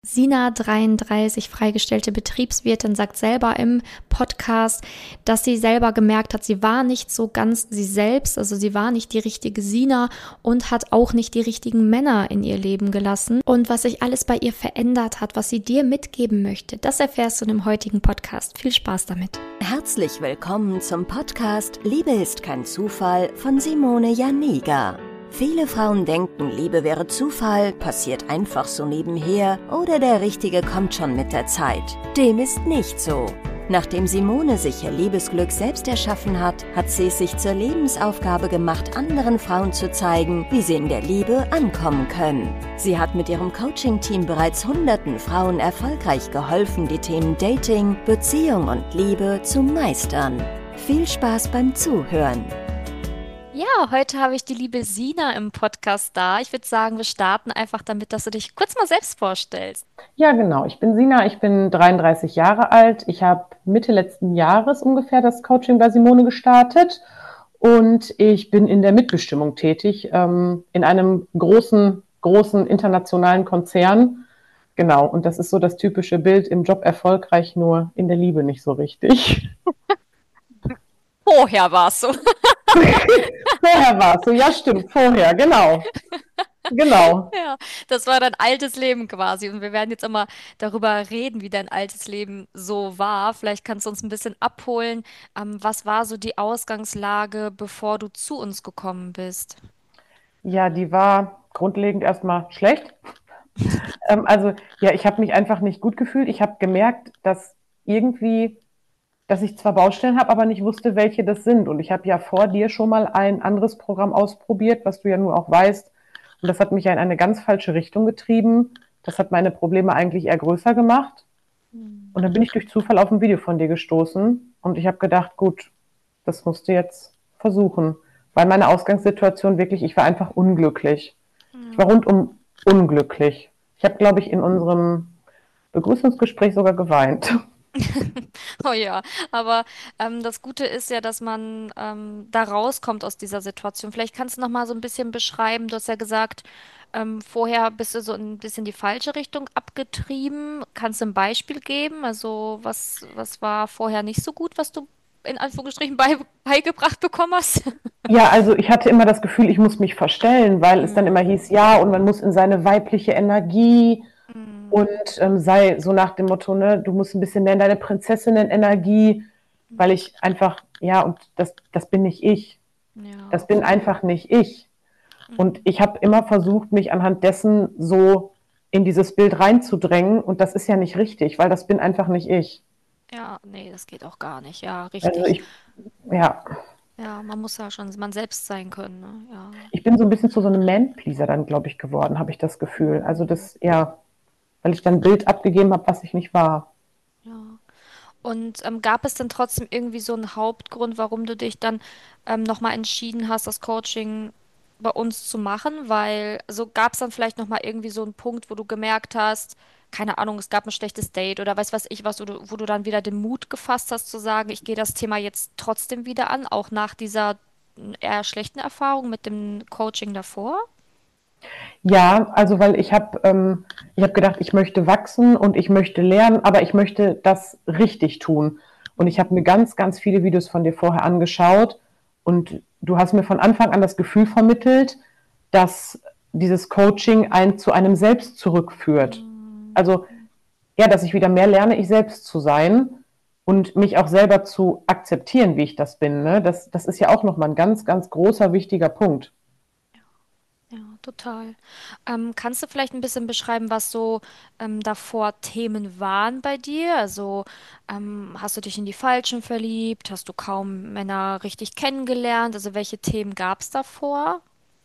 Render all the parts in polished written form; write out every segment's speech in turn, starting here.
Sina 33, freigestellte Betriebswirtin, sagt selber im Podcast, dass sie selber gemerkt hat, sie war nicht so ganz sie selbst, also sie war nicht die richtige Sina und hat auch nicht die richtigen Männer in ihr Leben gelassen. Und was sich alles bei ihr verändert hat, was sie dir mitgeben möchte, das erfährst du in dem heutigen Podcast. Viel Spaß damit. Herzlich willkommen zum Podcast Liebe ist kein Zufall von Simone Janiga. Viele Frauen denken, Liebe wäre Zufall, passiert einfach so nebenher oder der Richtige kommt schon mit der Zeit. Dem ist nicht so. Nachdem Simone sich ihr Liebesglück selbst erschaffen hat, hat sie es sich zur Lebensaufgabe gemacht, anderen Frauen zu zeigen, wie sie in der Liebe ankommen können. Sie hat mit ihrem Coaching-Team bereits hunderten Frauen erfolgreich geholfen, die Themen Dating, Beziehung und Liebe zu meistern. Viel Spaß beim Zuhören! Ja, heute habe ich die liebe Sina im Podcast da. Ich würde sagen, wir starten einfach damit, dass du dich kurz mal selbst vorstellst. Ja, genau. Ich bin Sina, ich bin 33 Jahre alt. Ich habe Mitte letzten Jahres ungefähr das Coaching bei Simone gestartet und ich bin in der Mitbestimmung tätig, in einem großen internationalen Konzern. Genau, und das ist so das typische Bild, im Job erfolgreich, nur in der Liebe nicht so richtig. Vorher war es so. Vorher war es so, ja stimmt, vorher, genau. Genau. Ja, das war dein altes Leben quasi. Und wir werden jetzt immer darüber reden, wie dein altes Leben so war. Vielleicht kannst du uns ein bisschen abholen. Was war so die Ausgangslage, bevor du zu uns gekommen bist? Ja, die war grundlegend erstmal schlecht. Also ja, ich habe mich einfach nicht gut gefühlt. Ich habe gemerkt, dass ich zwar Baustellen habe, aber nicht wusste, welche das sind. Und ich habe ja vor dir schon mal ein anderes Programm ausprobiert, was du ja nur auch weißt. Und das hat mich ja in eine ganz falsche Richtung getrieben. Das hat meine Probleme eigentlich eher größer gemacht. Und dann bin ich durch Zufall auf ein Video von dir gestoßen. Und ich habe gedacht, gut, das musst du jetzt versuchen. Weil meine Ausgangssituation wirklich, ich war einfach unglücklich. Ich war rundum unglücklich. Ich habe, glaube ich, in unserem Begrüßungsgespräch sogar geweint. Oh ja, aber das Gute ist ja, dass man da rauskommt aus dieser Situation. Vielleicht kannst du noch mal so ein bisschen beschreiben. Du hast ja gesagt, vorher bist du so ein bisschen die falsche Richtung abgetrieben. Kannst du ein Beispiel geben? Also was war vorher nicht so gut, was du in Anführungsstrichen beigebracht bekommen hast? Ja, also ich hatte immer das Gefühl, ich muss mich verstellen, weil es dann immer hieß, ja, und man muss in seine weibliche Energie und sei so nach dem Motto, ne, du musst ein bisschen mehr in deine Prinzessinnen-Energie, weil ich einfach, ja, und das bin nicht ich. Ja. Das bin einfach nicht ich. Und ich habe immer versucht, mich anhand dessen so in dieses Bild reinzudrängen und das ist ja nicht richtig, weil das bin einfach nicht ich. Ja, nee, das geht auch gar nicht. Ja, Also richtig. ja, Ja, man muss ja schon man selbst sein können, ne? Ja. ich bin so ein bisschen zu so einem Man-Pleaser dann, glaube ich, geworden, habe ich das Gefühl. Also das, ja, weil ich dann ein Bild abgegeben habe, was ich nicht war. Ja. Und gab es denn trotzdem irgendwie so einen Hauptgrund, warum du dich dann nochmal entschieden hast, das Coaching bei uns zu machen? Weil, also gab es dann vielleicht nochmal irgendwie so einen Punkt, wo du gemerkt hast, keine Ahnung, es gab ein schlechtes Date oder weiß was ich was, wo du dann wieder den Mut gefasst hast zu sagen, ich gehe das Thema jetzt trotzdem wieder an, auch nach dieser eher schlechten Erfahrung mit dem Coaching davor? Ja, also weil ich hab gedacht, ich möchte wachsen und ich möchte lernen, aber ich möchte das richtig tun. Und ich habe mir ganz, ganz viele Videos von dir vorher angeschaut und du hast mir von Anfang an das Gefühl vermittelt, dass dieses Coaching einen zu einem selbst zurückführt. Also ja, dass ich wieder mehr lerne, ich selbst zu sein und mich auch selber zu akzeptieren, wie ich das bin. Ne? Das ist ja auch nochmal ein ganz, ganz großer, wichtiger Punkt. Ja, total. Kannst du vielleicht ein bisschen beschreiben, was so davor Themen waren bei dir? Also hast du dich in die Falschen verliebt? Hast du kaum Männer richtig kennengelernt? Also welche Themen gab es davor?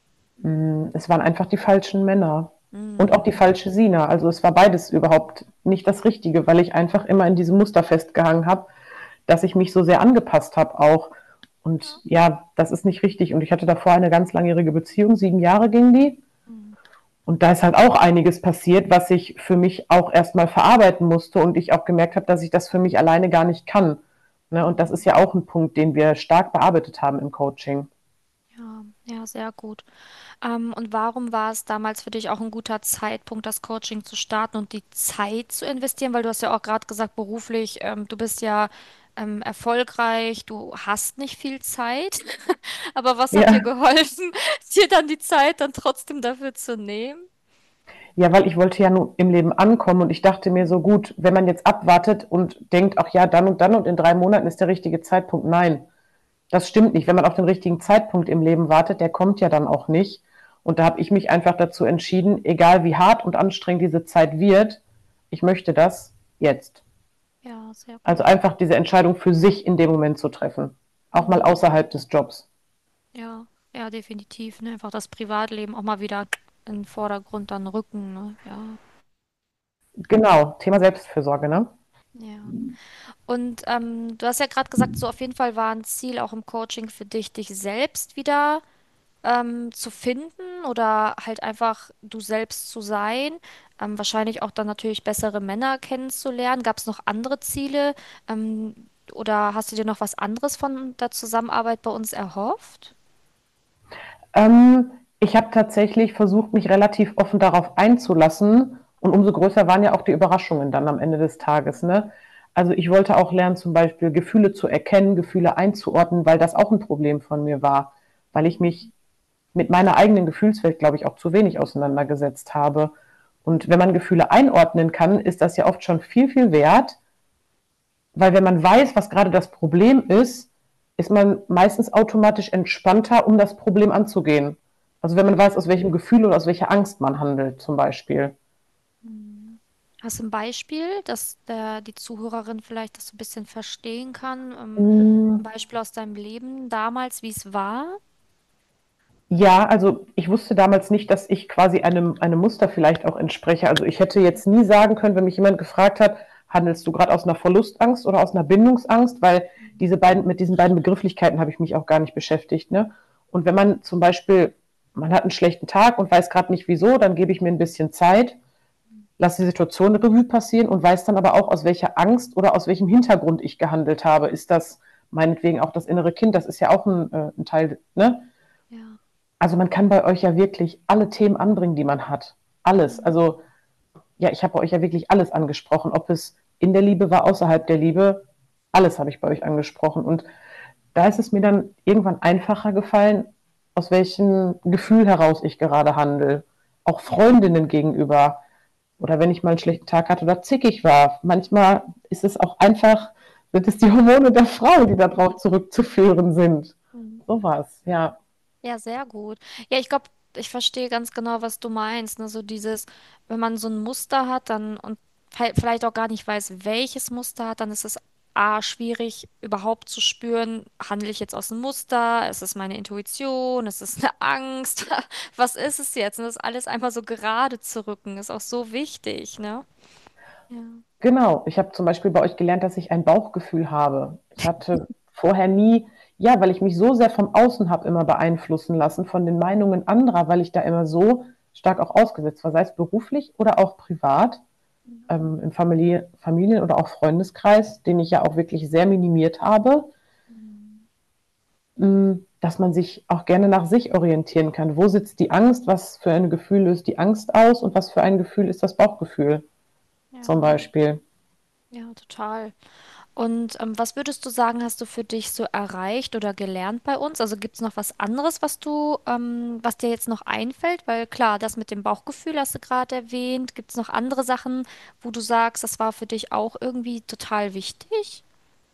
Es waren einfach die falschen Männer und auch die Mm, falsche Sina. Also es war beides überhaupt nicht das Richtige, weil ich einfach immer in diesem Muster festgehangen habe, dass ich mich so sehr angepasst habe auch. Und ja, das ist nicht richtig. Und ich hatte davor eine ganz langjährige Beziehung, 7 Jahre ging die. mm, Und da ist halt auch einiges passiert, was ich für mich auch erstmal verarbeiten musste und ich auch gemerkt habe, dass ich das für mich alleine gar nicht kann. Ne? Und das ist ja auch ein Punkt, den wir stark bearbeitet haben im Coaching. ja, Ja, sehr gut. Und warum war es damals für dich auch ein guter Zeitpunkt, das Coaching zu starten und die Zeit zu investieren? Weil du hast ja auch gerade gesagt, beruflich, du bist ja erfolgreich, du hast nicht viel Zeit. Aber was hat dir Ja. geholfen, dir dann die Zeit dann trotzdem dafür zu nehmen? Ja, weil ich wollte ja nun im Leben ankommen und ich dachte mir so gut, wenn man jetzt abwartet und denkt, ach ja, dann und in 3 Monaten ist der richtige Zeitpunkt. Nein, das stimmt nicht. Wenn man auf den richtigen Zeitpunkt im Leben wartet, der kommt ja dann auch nicht. Und da habe ich mich einfach dazu entschieden, egal wie hart und anstrengend diese Zeit wird, ich möchte das jetzt. Ja, sehr Also gut. einfach diese Entscheidung für sich in dem Moment zu treffen. Auch mal Mhm. außerhalb des Jobs. Ja, ja, definitiv. Ne? Einfach das Privatleben auch mal wieder in den Vordergrund dann rücken. Ne? Ja, Genau, Thema Selbstfürsorge, ne? ja. Und du hast ja gerade gesagt, so auf jeden Fall war ein Ziel auch im Coaching für dich, dich selbst wieder zu finden oder halt einfach du selbst zu sein. Wahrscheinlich auch dann natürlich bessere Männer kennenzulernen. Gab es noch andere Ziele? Oder hast du dir noch was anderes von der Zusammenarbeit bei uns erhofft? Ähm, Ich habe tatsächlich versucht, mich relativ offen darauf einzulassen. Und umso größer waren ja auch die Überraschungen dann am Ende des Tages. Ne? Also ich wollte auch lernen, zum Beispiel Gefühle zu erkennen, Gefühle einzuordnen, weil das auch ein Problem von mir war, weil ich mich mit meiner eigenen Gefühlswelt, glaube ich, auch zu wenig auseinandergesetzt habe. Und wenn man Gefühle einordnen kann, ist das ja oft schon viel, viel wert, weil wenn man weiß, was gerade das Problem ist, ist man meistens automatisch entspannter, um das Problem anzugehen. Also wenn man weiß, aus welchem Gefühl oder aus welcher Angst man handelt, zum Beispiel. Mhm. Hast du ein Beispiel, dass die Zuhörerin vielleicht das so ein bisschen verstehen kann? Ein Mm, Beispiel aus deinem Leben damals, wie es war? ja, also ich wusste damals nicht, dass ich quasi einem Muster vielleicht auch entspreche. Also ich hätte jetzt nie sagen können, wenn mich jemand gefragt hat, handelst du gerade aus einer Verlustangst oder aus einer Bindungsangst, weil mit diesen beiden Begrifflichkeiten habe ich mich auch gar nicht beschäftigt. Ne? Und wenn man zum Beispiel, man hat einen schlechten Tag und weiß gerade nicht wieso, dann gebe ich mir ein bisschen Zeit, lasse die Situation Revue passieren und weiß dann aber auch, aus welcher Angst oder aus welchem Hintergrund ich gehandelt habe. Ist das meinetwegen auch das innere Kind? Das ist ja auch ein Teil, ne? Ja. Also man kann bei euch ja wirklich alle Themen anbringen, die man hat. Alles. Mhm. Also ja, ich habe bei euch ja wirklich alles angesprochen. Ob es in der Liebe war, außerhalb der Liebe, alles habe ich bei euch angesprochen. Und da ist es mir dann irgendwann einfacher gefallen, aus welchem Gefühl heraus ich gerade handle. Auch Freundinnen gegenüber. Oder wenn ich mal einen schlechten Tag hatte oder zickig war. Manchmal ist es auch einfach, sind es die Hormone der Frau, die darauf zurückzuführen sind. Mhm. Sowas, ja. Ja, sehr gut. Ja, ich glaube, ich verstehe ganz genau, was du meinst. Ne? So dieses, wenn man so ein Muster hat, dann und vielleicht auch gar nicht weiß, welches Muster hat, dann ist es A, schwierig überhaupt zu spüren, handle ich jetzt aus dem Muster? Ist es meine Intuition? Ist es eine Angst? Was ist es jetzt? Und das alles einmal so gerade zu rücken, ist auch so wichtig, ne? Ja. Genau, ich habe zum Beispiel bei euch gelernt, dass ich ein Bauchgefühl habe. Ich hatte vorher nie, ja, weil ich mich so sehr vom Außen habe immer beeinflussen lassen, von den Meinungen anderer, weil ich da immer so stark auch ausgesetzt war, sei es beruflich oder auch privat, im Familien- oder auch Freundeskreis, den ich ja auch wirklich sehr minimiert habe, Mhm. dass man sich auch gerne nach sich orientieren kann. Wo sitzt die Angst? Was für ein Gefühl löst die Angst aus? Und was für ein Gefühl ist das Bauchgefühl zum Ja, Beispiel? ja, total. Und was würdest du sagen, hast du für dich so erreicht oder gelernt bei uns? Also gibt es noch was anderes, was dir jetzt noch einfällt? Weil klar, das mit dem Bauchgefühl hast du gerade erwähnt. Gibt es noch andere Sachen, wo du sagst, das war für dich auch irgendwie total wichtig?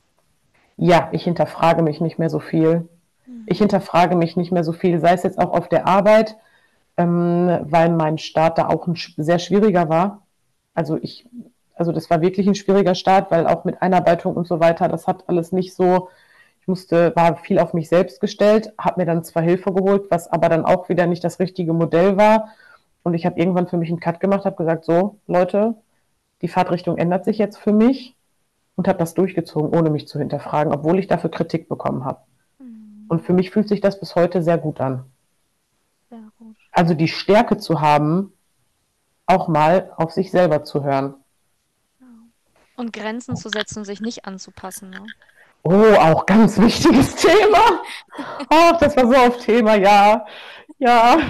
Ja, ich hinterfrage mich nicht mehr so viel. Ich Mhm. hinterfrage mich nicht mehr so viel, sei es jetzt auch auf der Arbeit, weil mein Start da auch sehr schwieriger war. Also also das war wirklich ein schwieriger Start, weil auch mit Einarbeitung und so weiter, das hat alles nicht so, war viel auf mich selbst gestellt, habe mir dann zwar Hilfe geholt, was aber dann auch wieder nicht das richtige Modell war. Und ich habe irgendwann für mich einen Cut gemacht, habe gesagt, so Leute, die Fahrtrichtung ändert sich jetzt für mich und habe das durchgezogen, ohne mich zu hinterfragen, obwohl ich dafür Kritik bekommen habe. Und Mhm. für mich fühlt sich das bis heute sehr gut an. Sehr gut. Also die Stärke zu haben, auch mal auf sich selber zu hören. Ja. Und Grenzen zu setzen und sich nicht anzupassen, ne? Oh, auch ganz wichtiges Thema. Ach, das war so auf Thema, ja. Ja,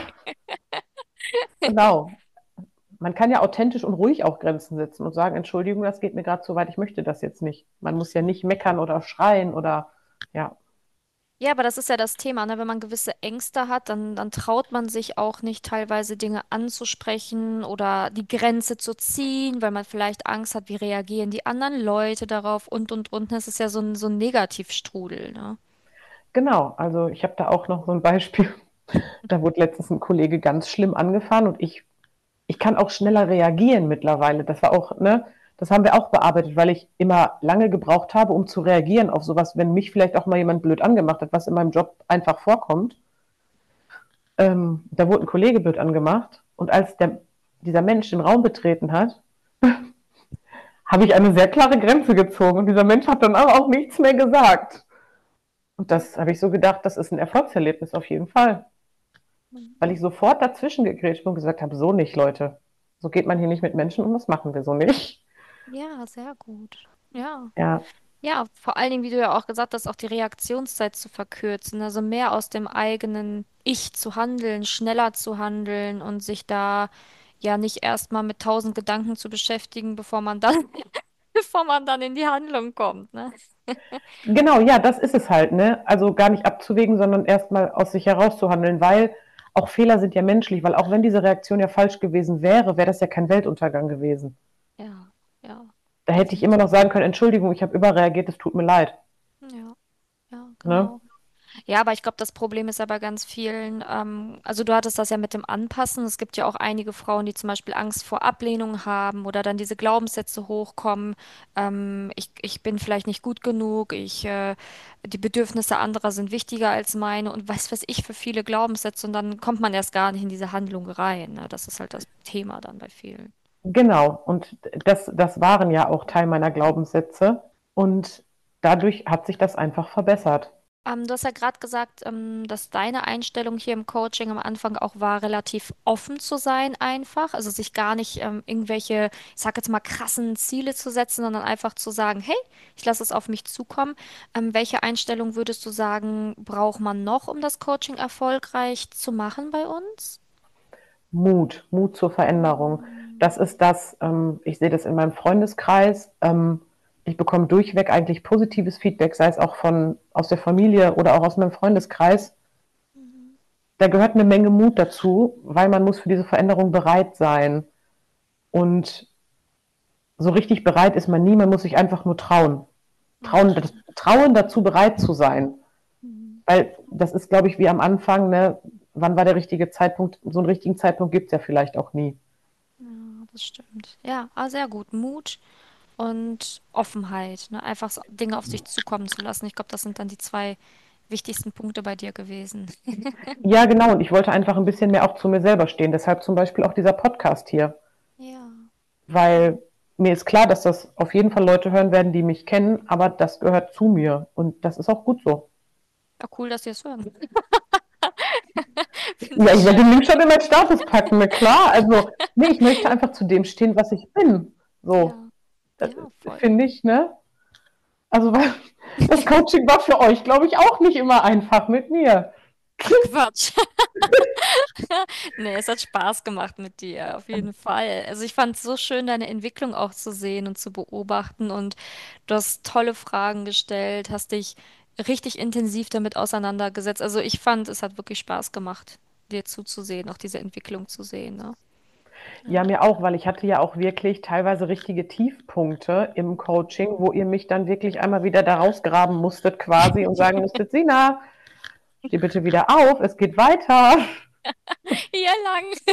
genau. Man kann ja authentisch und ruhig auch Grenzen setzen und sagen, Entschuldigung, das geht mir gerade zu weit, ich möchte das jetzt nicht. Man muss ja nicht meckern oder schreien oder ja. Ja, aber das ist ja das Thema, ne? Wenn man gewisse Ängste hat, dann traut man sich auch nicht teilweise Dinge anzusprechen oder die Grenze zu ziehen, weil man vielleicht Angst hat, wie reagieren die anderen Leute darauf und. Das ist ja so ein Negativstrudel, ne? Genau, also ich habe da auch noch so ein Beispiel. Da wurde letztens ein Kollege ganz schlimm angefahren und ich kann auch schneller reagieren mittlerweile. Das war auch, ne, das haben wir auch bearbeitet, weil ich immer lange gebraucht habe, um zu reagieren auf sowas, wenn mich vielleicht auch mal jemand blöd angemacht hat, was in meinem Job einfach vorkommt. Da wurde ein Kollege blöd angemacht und als dieser Mensch den Raum betreten hat, habe ich eine sehr klare Grenze gezogen und dieser Mensch hat dann aber auch nichts mehr gesagt. Und das habe ich so gedacht, das ist ein Erfolgserlebnis auf jeden Fall. Weil ich sofort dazwischen gegrätscht bin und gesagt habe, so nicht, Leute. So geht man hier nicht mit Menschen um, das machen wir so nicht. Ja, sehr gut. Ja. Ja, Ja, vor allen Dingen, wie du ja auch gesagt hast, auch die Reaktionszeit zu verkürzen, also mehr aus dem eigenen Ich zu handeln, schneller zu handeln und sich da ja nicht erstmal mit 1000 Gedanken zu beschäftigen, bevor man dann, bevor man dann in die Handlung kommt, ne? genau, ja, das ist es halt, ne? Also gar nicht abzuwägen, sondern erstmal aus sich herauszuhandeln, weil auch Fehler sind ja menschlich, weil auch wenn diese Reaktion ja falsch gewesen wäre, wäre das ja kein Weltuntergang gewesen. Ja, ja, Da hätte ich immer noch definitiv. sagen können, Entschuldigung, ich habe überreagiert, es tut mir leid. Ja, ja, Ne? genau. Ja, aber ich glaube, das Problem ist ja bei ganz vielen, also du hattest das ja mit dem Anpassen. Es gibt ja auch einige Frauen, die zum Beispiel Angst vor Ablehnung haben oder dann diese Glaubenssätze hochkommen. Ich bin vielleicht nicht gut genug, die Bedürfnisse anderer sind wichtiger als meine und was ich für viele Glaubenssätze und dann kommt man erst gar nicht in diese Handlung rein. Ne? Das ist halt das Thema dann bei vielen. Genau, und das waren ja auch Teil meiner Glaubenssätze und dadurch hat sich das einfach verbessert. Du hast ja gerade gesagt, dass deine Einstellung hier im Coaching am Anfang auch war, relativ offen zu sein, einfach. Also sich gar nicht irgendwelche, ich sag jetzt mal, krassen Ziele zu setzen, sondern einfach zu sagen, hey, ich lasse es auf mich zukommen. Welche Einstellung würdest du sagen, braucht man noch, um das Coaching erfolgreich zu machen bei uns? Mut zur Veränderung. Mhm. Das ist das, ich sehe das in meinem Freundeskreis. Ich bekomme durchweg eigentlich positives Feedback, sei es auch aus der Familie oder auch aus meinem Freundeskreis. Mhm. Da gehört eine Menge Mut dazu, weil man muss für diese Veränderung bereit sein. Und so richtig bereit ist man nie, man muss sich einfach nur trauen. Ja, das stimmt. Trauen dazu bereit zu sein. Mhm. Weil das ist, glaube ich, wie am Anfang, ne? Wann war der richtige Zeitpunkt? So einen richtigen Zeitpunkt gibt es ja vielleicht auch nie. Ja, das stimmt. Ja, sehr gut. Mut und Offenheit, ne? Einfach so Dinge auf sich zukommen zu lassen. Ich glaube, das sind dann die zwei wichtigsten Punkte bei dir gewesen. Ja, genau. Und ich wollte einfach ein bisschen mehr auch zu mir selber stehen. Deshalb zum Beispiel auch dieser Podcast hier. Ja, ja. Weil mir ist klar, dass das auf jeden Fall Leute hören werden, die mich kennen, aber das gehört zu mir. Und das ist auch gut so. Ja, cool, dass ihr es hören. Finde Ja, ich ich werde schön. den Link schon in meinen Status packen, na klar. Also, nee, ich möchte einfach zu dem stehen, was ich bin. So, Ja, das ja, voll. finde ich, ne? Also, weil das Coaching war für euch, glaube ich, auch nicht immer einfach mit mir. Ach, Quatsch. Nee, es hat Spaß gemacht mit dir, auf jeden Fall. Also ich fand es so schön, deine Entwicklung auch zu sehen und zu beobachten und du hast tolle Fragen gestellt, hast dich richtig intensiv damit auseinandergesetzt. Also ich fand, es hat wirklich Spaß gemacht, dir zuzusehen, auch diese Entwicklung zu sehen, ne? Ja, Ja. mir auch, weil ich hatte ja auch wirklich teilweise richtige Tiefpunkte im Coaching, wo ihr mich dann wirklich einmal wieder da rausgraben musstet quasi und sagen musstet, Sina, steh bitte wieder auf, es geht weiter. Ja, lang.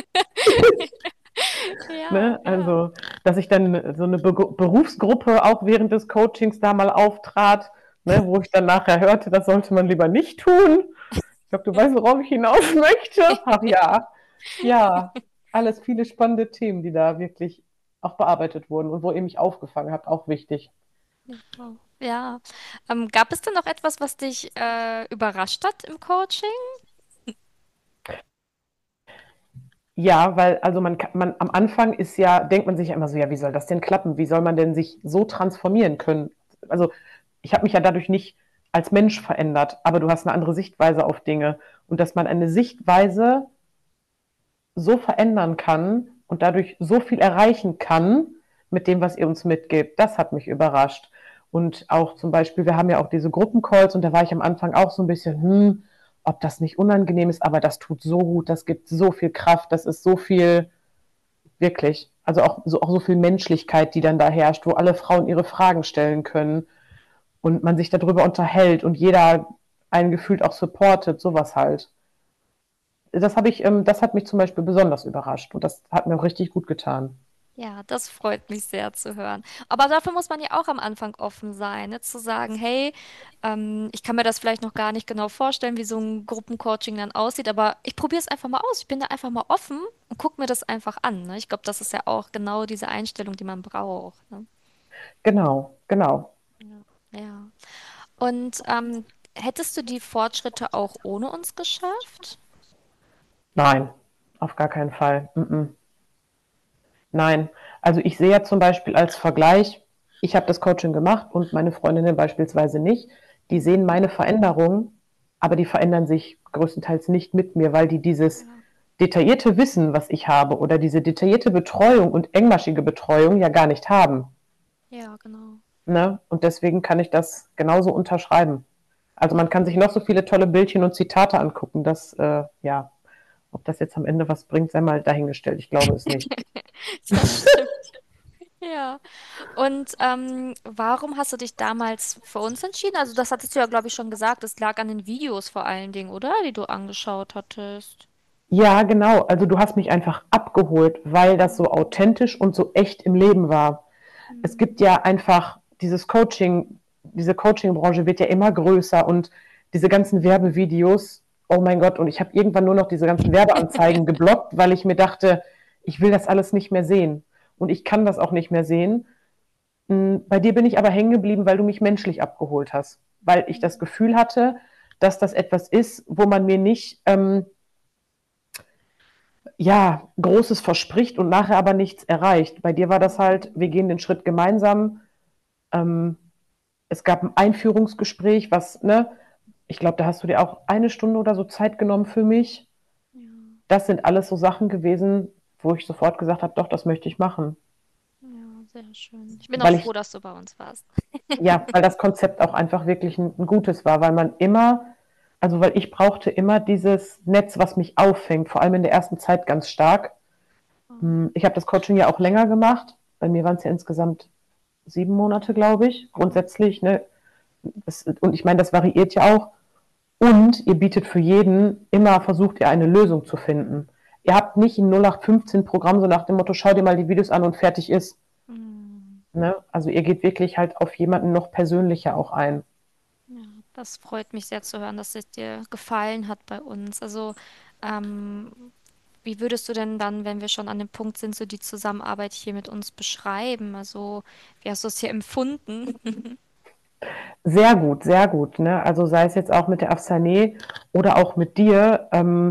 Ja, Ne? ja. Also, dass ich dann so eine Berufsgruppe auch während des Coachings da mal auftrat, ne, wo ich dann nachher hörte, das sollte man lieber nicht tun. Ich glaube, du weißt, worauf ich hinaus möchte. Ach ja, ja, alles viele spannende Themen, die da wirklich auch bearbeitet wurden und wo ihr mich aufgefangen habt, auch wichtig. Wow. Ja. Gab es denn noch etwas, was dich überrascht hat im Coaching? Ja, weil also man am Anfang ist ja, denkt man sich ja immer so, ja, wie soll das denn klappen? Wie soll man denn sich so transformieren können? Also ich habe mich ja dadurch nicht als Mensch verändert, aber du hast eine andere Sichtweise auf Dinge. Und dass man eine Sichtweise so verändern kann und dadurch so viel erreichen kann mit dem, was ihr uns mitgebt, das hat mich überrascht. Und auch zum Beispiel, wir haben ja auch diese Gruppencalls und da war ich am Anfang auch so ein bisschen, ob das nicht unangenehm ist, aber das tut so gut, das gibt so viel Kraft, das ist so viel, wirklich, also auch so viel Menschlichkeit, die dann da herrscht, wo alle Frauen ihre Fragen stellen können und man sich darüber unterhält und jeder einen gefühlt auch supportet, sowas halt. Das hat mich zum Beispiel besonders überrascht und das hat mir auch richtig gut getan. Ja, das freut mich sehr zu hören. Aber dafür muss man ja auch am Anfang offen sein, ne? Zu sagen, hey, ich kann mir das vielleicht noch gar nicht genau vorstellen, wie so ein Gruppencoaching dann aussieht, aber ich probiere es einfach mal aus. Ich bin da einfach mal offen und gucke mir das einfach an, ne? Ich glaube, das ist ja auch genau diese Einstellung, die man braucht, ne? Genau, genau. Ja. Ja. Und hättest du die Fortschritte auch ohne uns geschafft? Nein, auf gar keinen Fall. Mm-mm. Nein, also ich sehe ja zum Beispiel als Vergleich, ich habe das Coaching gemacht und meine Freundinnen beispielsweise nicht. Die sehen meine Veränderungen, aber die verändern sich größtenteils nicht mit mir, weil die dieses Ja, detaillierte Wissen, was ich habe, oder diese detaillierte Betreuung und engmaschige Betreuung ja gar nicht haben. ja, genau. Ne? Und deswegen kann ich das genauso unterschreiben. Also man kann sich noch so viele tolle Bildchen und Zitate angucken, ja, ob das jetzt am Ende was bringt, sei mal dahingestellt. Ich glaube es nicht. Das stimmt. Ja. Und warum hast du dich damals für uns entschieden? Also das hattest du ja, glaube ich, schon gesagt. Es lag an den Videos vor allen Dingen, oder? Die du angeschaut hattest. Ja, genau. Also du hast mich einfach abgeholt, weil das so authentisch und so echt im Leben war. Es Mhm. gibt ja einfach diese Coaching-Branche wird ja immer größer und diese ganzen Werbevideos, oh mein Gott, und ich habe irgendwann nur noch diese ganzen Werbeanzeigen geblockt, weil ich mir dachte, ich will das alles nicht mehr sehen. Und ich kann das auch nicht mehr sehen. Bei dir bin ich aber hängen geblieben, weil du mich menschlich abgeholt hast. Weil ich das Gefühl hatte, dass das etwas ist, wo man mir nicht ja, Großes verspricht und nachher aber nichts erreicht. Bei dir war das halt, wir gehen den Schritt gemeinsam. Ähm, Es gab ein Einführungsgespräch, was, ne, ich glaube, da hast du dir auch eine Stunde oder so Zeit genommen für mich. Ja, Das sind alles so Sachen gewesen, wo ich sofort gesagt habe, doch, das möchte ich machen. ja, sehr schön. Ich bin auch Weil froh, ich, dass du bei uns warst. ja, weil das Konzept auch einfach wirklich ein gutes war, weil man immer, also weil ich brauchte immer dieses Netz, was mich auffängt, vor allem in der ersten Zeit ganz stark. Oh, Ich habe das Coaching ja auch länger gemacht. Bei mir waren es ja insgesamt 7 Monate, glaube ich, grundsätzlich. Ne? Und ich meine, das variiert ja auch. Und ihr bietet für jeden immer, versucht ihr eine Lösung zu finden. Ihr habt nicht ein 0815-Programm so nach dem Motto, schau dir mal die Videos an und fertig ist. mm, Ne? Also ihr geht wirklich halt auf jemanden noch persönlicher auch ein. ja, das freut mich sehr zu hören, dass es dir gefallen hat bei uns. Also, ähm, wie würdest du denn dann, wenn wir schon an dem Punkt sind, so die Zusammenarbeit hier mit uns beschreiben? Also, wie hast du es hier empfunden? Sehr gut, sehr gut. Ne? Also sei es jetzt auch mit der Afsané oder auch mit dir,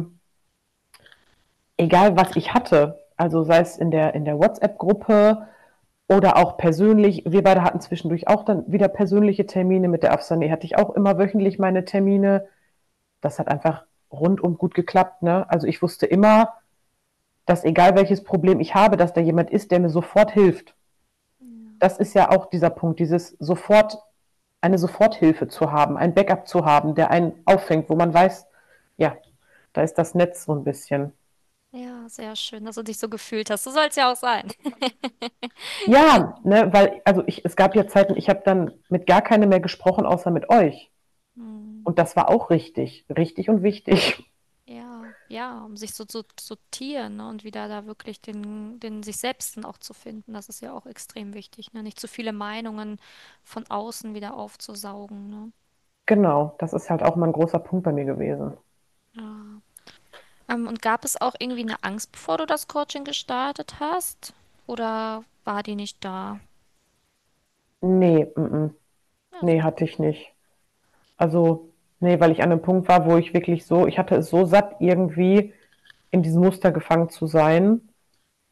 egal was ich hatte, also sei es in der WhatsApp-Gruppe oder auch persönlich. Wir beide hatten zwischendurch auch dann wieder persönliche Termine. Mit der Afsané hatte ich auch immer wöchentlich meine Termine. Das hat einfach rundum gut geklappt. Ne? Also ich wusste immer, dass egal welches Problem ich habe, dass da jemand ist, der mir sofort hilft. Das ist ja auch dieser Punkt, eine Soforthilfe zu haben, ein Backup zu haben, der einen auffängt, wo man weiß, ja, da ist das Netz so ein bisschen. Ja, sehr schön, dass du dich so gefühlt hast. So soll es ja auch sein. Ja, ne, weil, es gab ja Zeiten, ich habe dann mit gar keinem mehr gesprochen, außer mit euch. Hm. Und das war auch richtig, richtig und wichtig. Ja, ja, um sich so zu sortieren, ne, und wieder da wirklich den sich selbst dann auch zu finden. Das ist ja auch extrem wichtig, ne? Nicht zu viele Meinungen von außen wieder aufzusaugen, ne? Genau, das ist halt auch mal ein großer Punkt bei mir gewesen. Ja. Und gab es auch irgendwie eine Angst, bevor du das Coaching gestartet hast? Oder war die nicht da? Nee, Ja, nee, hatte ich nicht. Also, nee, weil ich an einem Punkt war, wo ich wirklich so, ich hatte es so satt, irgendwie in diesem Muster gefangen zu sein.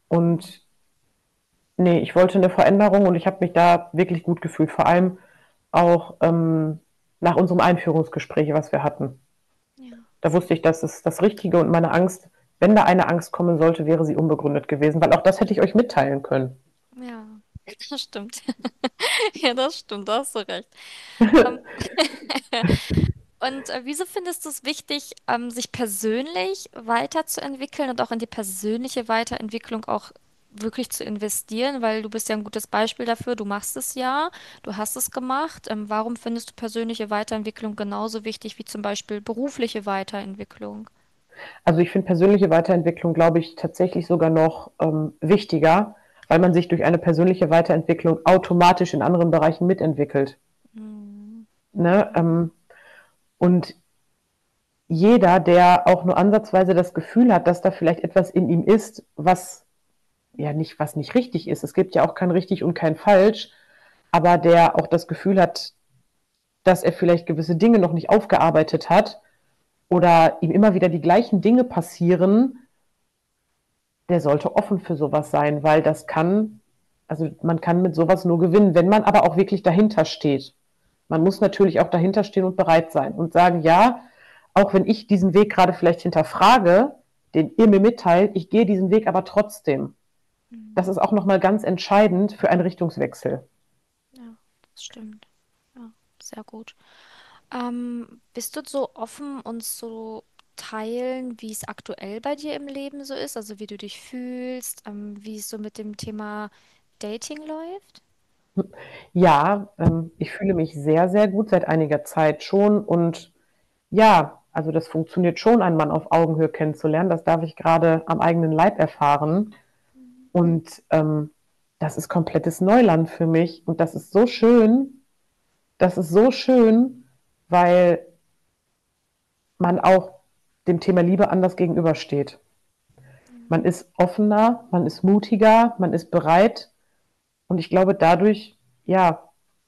Und nee, ich wollte eine Veränderung und ich habe mich da wirklich gut gefühlt. Vor allem, auch nach unserem Einführungsgespräch, was wir hatten. Ja, Da wusste ich, das ist das Richtige und meine Angst, wenn da eine Angst kommen sollte, wäre sie unbegründet gewesen, weil auch das hätte ich euch mitteilen können. ja, das stimmt. Ja, das stimmt, da hast du recht. Ähm, Und wieso findest du es wichtig, sich persönlich weiterzuentwickeln und auch in die persönliche Weiterentwicklung auch wirklich zu investieren? Weil du bist ja ein gutes Beispiel dafür. Du machst es ja, du hast es gemacht. Warum findest du persönliche Weiterentwicklung genauso wichtig wie zum Beispiel berufliche Weiterentwicklung? Also ich finde persönliche Weiterentwicklung, glaube ich, tatsächlich sogar noch wichtiger, weil man sich durch eine persönliche Weiterentwicklung automatisch in anderen Bereichen mitentwickelt. Hm, Ne? Und jeder, der auch nur ansatzweise das Gefühl hat, dass da vielleicht etwas in ihm ist, was ja nicht, was nicht richtig ist. Es gibt ja auch kein richtig und kein falsch, aber der auch das Gefühl hat, dass er vielleicht gewisse Dinge noch nicht aufgearbeitet hat oder ihm immer wieder die gleichen Dinge passieren, der sollte offen für sowas sein, weil das kann, also man kann mit sowas nur gewinnen, wenn man aber auch wirklich dahinter steht. Man muss natürlich auch dahinter stehen und bereit sein und sagen, ja, auch wenn ich diesen Weg gerade vielleicht hinterfrage, den ihr mir mitteilt, ich gehe diesen Weg aber trotzdem. Das hm, ist auch nochmal ganz entscheidend für einen Richtungswechsel. ja, das stimmt. Ja, sehr gut. Bist du so offen, uns zu teilen, wie es aktuell bei dir im Leben so ist, also wie du dich fühlst, wie es so mit dem Thema Dating läuft? Ja, ich fühle mich sehr, sehr gut seit einiger Zeit schon und ja, also das funktioniert schon, einen Mann auf Augenhöhe kennenzulernen. Das darf ich gerade am eigenen Leib erfahren. Mhm. Und das ist komplettes Neuland für mich. Und das ist so schön. Das ist so schön, weil man auch dem Thema Liebe anders gegenübersteht. Man ist offener, man ist mutiger, man ist bereit. Und ich glaube, dadurch, ja,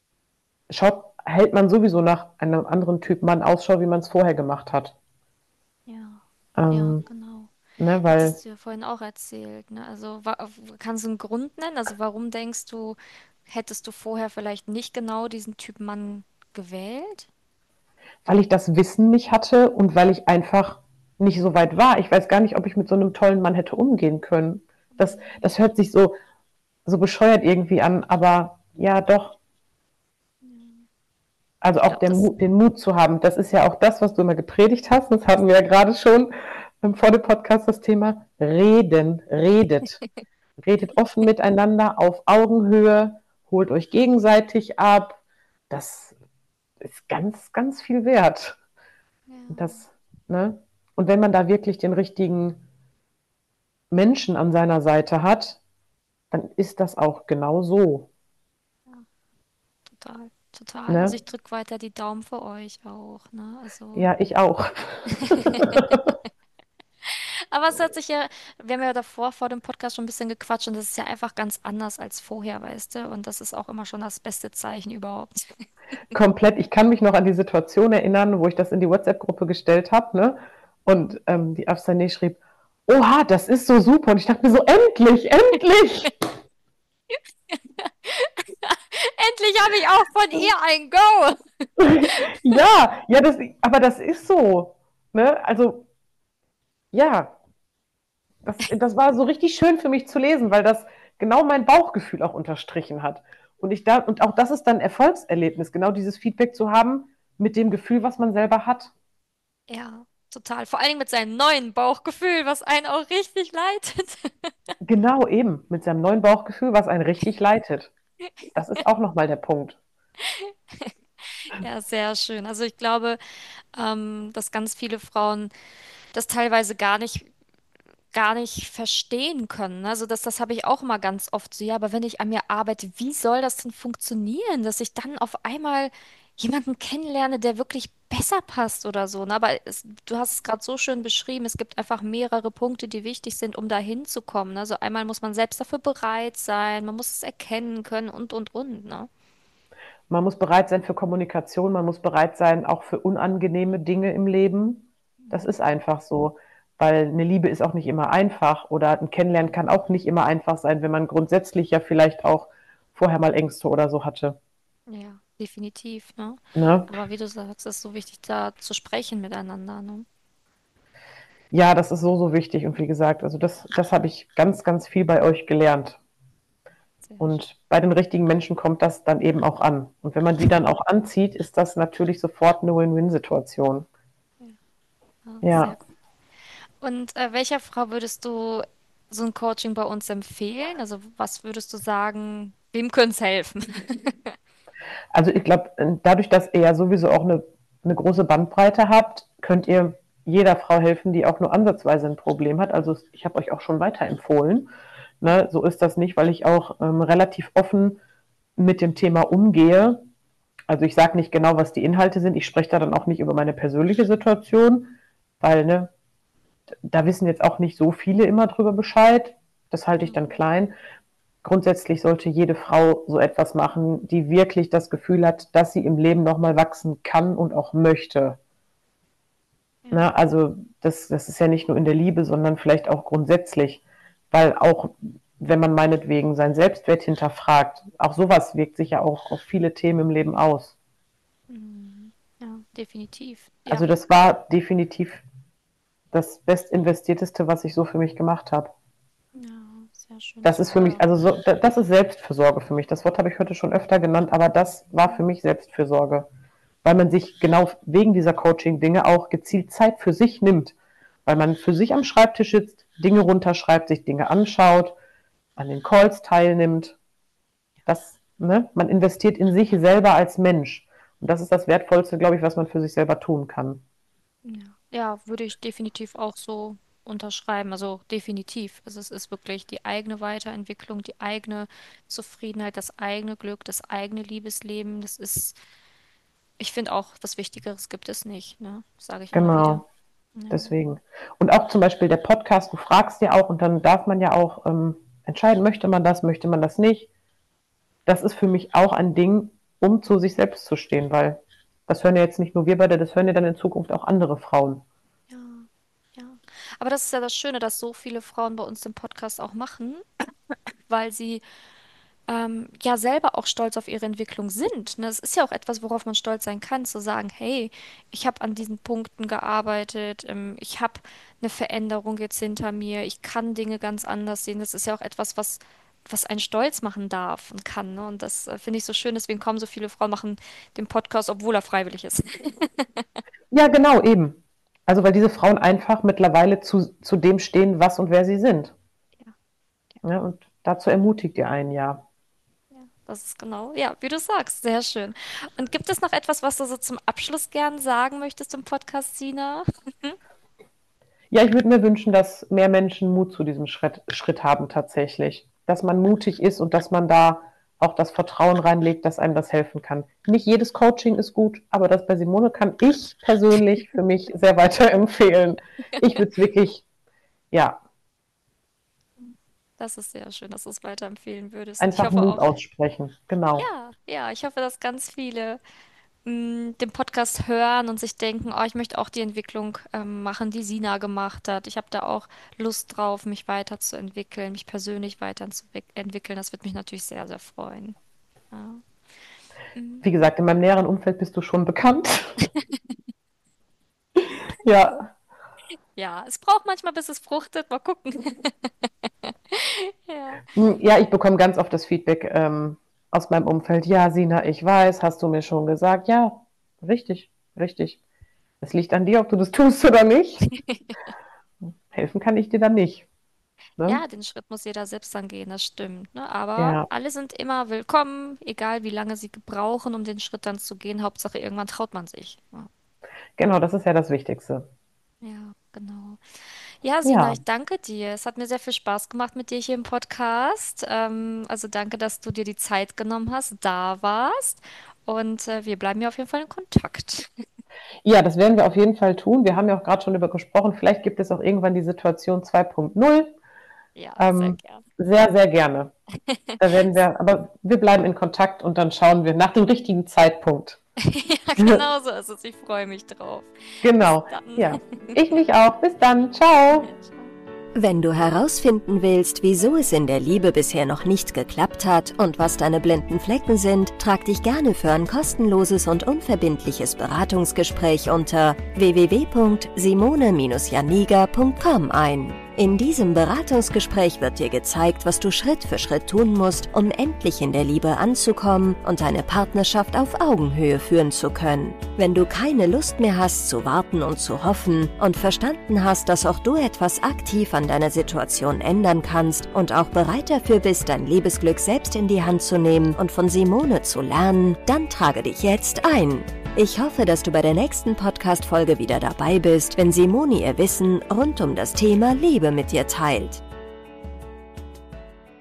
hält man sowieso nach einem anderen Typ Mann Ausschau, wie man es vorher gemacht hat. Ja, ja, Ähm, genau. ne, weil, Hattest du ja vorhin auch erzählt, ne? Also kannst du einen Grund nennen? Also warum denkst du, hättest du vorher vielleicht nicht genau diesen Typ Mann gewählt? weil ich das Wissen nicht hatte und weil ich einfach nicht so weit war. Ich weiß gar nicht, ob ich mit so einem tollen Mann hätte umgehen können. Das hört sich so bescheuert irgendwie an, aber ja, doch. Ja. Also Ich auch glaube, das, Den Mut zu haben. Das ist ja auch das, was du immer gepredigt hast. Das hatten wir ja gerade schon vor dem Podcast das Thema. Reden, redet. Redet offen miteinander auf Augenhöhe, holt euch gegenseitig ab. Das ist ganz, ganz viel wert. ja, Das, ne? Und wenn man da wirklich den richtigen Menschen an seiner Seite hat, dann ist das auch genau so. ja, total, total. Also Ne? ich drücke weiter die Daumen für euch auch, ne? Also. Ja, ich auch. Aber es hört sich ja, wir haben ja davor vor dem Podcast schon ein bisschen gequatscht und das ist ja einfach ganz anders als vorher, weißt du? Und das ist auch immer schon das beste Zeichen überhaupt. Komplett. Ich kann mich noch an die Situation erinnern, wo ich das in die WhatsApp-Gruppe gestellt habe, ne? Und die Afsaneh schrieb, oha, das ist so super. Und ich dachte mir so, endlich, endlich. Endlich habe ich auch von ihr ein Go. Ja, ja, aber das ist so. Ne? Also, ja, das war so richtig schön für mich zu lesen, weil das genau mein Bauchgefühl auch unterstrichen hat. Und auch das ist dann ein Erfolgserlebnis, genau dieses Feedback zu haben mit dem Gefühl, was man selber hat. Ja, total. Vor allen Dingen mit seinem neuen Bauchgefühl, was einen auch richtig leitet. Genau eben, mit seinem neuen Bauchgefühl, was einen richtig leitet. Das ist auch nochmal der Punkt. Ja, sehr schön. Also ich glaube, dass ganz viele Frauen das teilweise gar nicht verstehen können. Also das habe ich auch immer ganz oft so, ja, aber wenn ich an mir arbeite, wie soll das denn funktionieren, dass ich dann auf einmal jemanden kennenlerne, der wirklich besser passt oder so. Ne? Aber du hast es gerade so schön beschrieben, es gibt einfach mehrere Punkte, die wichtig sind, um dahin zu kommen. Ne? Also einmal muss man selbst dafür bereit sein, man muss es erkennen können und, ne? Man muss bereit sein für Kommunikation, man muss bereit sein auch für unangenehme Dinge im Leben. Das ist einfach so, weil eine Liebe ist auch nicht immer einfach oder ein Kennenlernen kann auch nicht immer einfach sein, wenn man grundsätzlich ja vielleicht auch vorher mal Ängste oder so hatte. Ja, definitiv, ne? Ne? Aber wie du sagst, ist so wichtig, da zu sprechen miteinander, ne? Ja, das ist so, so wichtig. Und wie gesagt, also das habe ich ganz, ganz viel bei euch gelernt. Sehr schön. Und bei den richtigen Menschen kommt das dann eben auch an. Und wenn man die dann auch anzieht, ist das natürlich sofort eine Win-Win-Situation. Ja, ja, sehr Ja, gut. Und welcher Frau würdest du so ein Coaching bei uns empfehlen? Also was würdest du sagen, wem könnte es helfen? also ich glaube, dadurch, dass ihr ja sowieso auch eine große Bandbreite habt, könnt ihr jeder Frau helfen, die auch nur ansatzweise ein Problem hat. Also ich habe euch auch schon weiterempfohlen. Ne? So ist das nicht, weil ich auch relativ offen mit dem Thema umgehe. Also ich sage nicht genau, was die Inhalte sind. Ich spreche da dann auch nicht über meine persönliche Situation, weil ne, da wissen jetzt auch nicht so viele immer drüber Bescheid. Das halte ich dann klein. Grundsätzlich sollte jede Frau so etwas machen, die wirklich das Gefühl hat, dass sie im Leben nochmal wachsen kann und auch möchte. Ja, Ne? Also das ist ja nicht nur in der Liebe, sondern vielleicht auch grundsätzlich, weil auch wenn man meinetwegen seinen Selbstwert hinterfragt, auch sowas wirkt sich ja auch auf viele Themen im Leben aus. mhm. Ja, definitiv. Ja, Also das war definitiv das bestinvestierteste, was ich so für mich gemacht habe. ja, sehr schön, Das ist für mich, super. also so, das ist Selbstfürsorge für mich. Das Wort habe ich heute schon öfter genannt, aber das war für mich Selbstfürsorge, weil man sich genau wegen dieser Coaching-Dinge auch gezielt Zeit für sich nimmt, weil man für sich am Schreibtisch sitzt, Dinge runterschreibt, sich Dinge anschaut, an den Calls teilnimmt. Das, ne, man investiert in sich selber als Mensch. Und das ist das Wertvollste, glaube ich, was man für sich selber tun kann. Ja. Ja, würde ich definitiv auch so unterschreiben. Also definitiv. Also es ist wirklich die eigene Weiterentwicklung, die eigene Zufriedenheit, das eigene Glück, das eigene Liebesleben. Das ist, ich finde auch, was Wichtigeres gibt es nicht, ne? Sage ich immer wieder. Genau, Ja. deswegen. Und auch zum Beispiel der Podcast, du fragst ja auch und dann darf man ja auch entscheiden, möchte man das nicht. Das ist für mich auch ein Ding, um zu sich selbst zu stehen, weil das hören ja jetzt nicht nur wir beide, das hören ja dann in Zukunft auch andere Frauen. Ja, ja. Aber das ist ja das Schöne, dass so viele Frauen bei uns den Podcast auch machen, weil sie ja selber auch stolz auf ihre Entwicklung sind. Ne? Es ist ja auch etwas, worauf man stolz sein kann, zu sagen, hey, ich habe an diesen Punkten gearbeitet, ich habe eine Veränderung jetzt hinter mir, ich kann Dinge ganz anders sehen. Das ist ja auch etwas, was einen stolz machen darf und kann. Ne? Und das finde ich so schön, deswegen kommen so viele Frauen, machen den Podcast, obwohl er freiwillig ist. Ja, genau, eben. Also weil diese Frauen einfach mittlerweile zu dem stehen, was und wer sie sind. Ja, ja, Ja, und dazu ermutigt ihr einen ja. ja. Das ist genau, ja, wie du sagst, sehr schön. Und gibt es noch etwas, was du so zum Abschluss gern sagen möchtest im Podcast, Sina? Ja, ich würde mir wünschen, dass mehr Menschen Mut zu diesem Schritt haben tatsächlich. Dass man mutig ist und dass man da auch das Vertrauen reinlegt, dass einem das helfen kann. Nicht jedes Coaching ist gut, aber das bei Simone kann ich persönlich für mich sehr weiterempfehlen. Ich würde es wirklich, ja, Das ist sehr schön, dass du es weiterempfehlen würdest. Ich einfach hoffe Mut auch, aussprechen. Genau. ja, ja, ich hoffe, dass ganz viele den Podcast hören und sich denken, oh, ich möchte auch die Entwicklung machen, die Sina gemacht hat. Ich habe da auch Lust drauf, mich weiterzuentwickeln, mich persönlich weiterzuentwickeln. Das wird mich natürlich sehr, sehr freuen. Ja. Mm. Wie gesagt, in meinem näheren Umfeld bist du schon bekannt. Ja, Ja, es braucht manchmal, bis es fruchtet. Mal gucken. Ja. Ja, ich bekomme ganz oft das Feedback aus meinem Umfeld. Ja, Sina, ich weiß, hast du mir schon gesagt. Ja, richtig, richtig. Es liegt an dir, ob du das tust oder nicht. Helfen kann ich dir dann nicht. Ne? Ja, den Schritt muss jeder selbst dann gehen, das stimmt, ne? Aber Ja, alle sind immer willkommen, egal wie lange sie brauchen, um den Schritt dann zu gehen. Hauptsache, irgendwann traut man sich. Ja, genau, das ist ja das Wichtigste. ja, genau. Ja, Sina, Ja, ich danke dir. Es hat mir sehr viel Spaß gemacht mit dir hier im Podcast. Also danke, dass du dir die Zeit genommen hast, da warst. Und wir bleiben ja auf jeden Fall in Kontakt. ja, das werden wir auf jeden Fall tun. Wir haben ja auch gerade schon darüber gesprochen. Vielleicht gibt es auch irgendwann die Situation 2.0. Ja, sehr Ähm, gern. sehr, sehr gerne. Da werden wir, aber wir bleiben in Kontakt und dann schauen wir nach dem richtigen Zeitpunkt. Ja, genau so ist es. Ich freue mich drauf. Bis Genau. dann. Ja, ich mich auch. Bis dann. Ciao. Ciao. Wenn du herausfinden willst, wieso es in der Liebe bisher noch nicht geklappt hat und was deine blinden Flecken sind, trag dich gerne für ein kostenloses und unverbindliches Beratungsgespräch unter www.simone-janiga.com ein. In diesem Beratungsgespräch wird dir gezeigt, was du Schritt für Schritt tun musst, um endlich in der Liebe anzukommen und deine Partnerschaft auf Augenhöhe führen zu können. Wenn du keine Lust mehr hast zu warten und zu hoffen und verstanden hast, dass auch du etwas aktiv an deiner Situation ändern kannst und auch bereit dafür bist, dein Liebesglück selbst in die Hand zu nehmen und von Simone zu lernen, dann trage dich jetzt ein. Ich hoffe, dass du bei der nächsten Podcast-Folge wieder dabei bist, wenn Simone ihr Wissen rund um das Thema Liebe mit dir teilt.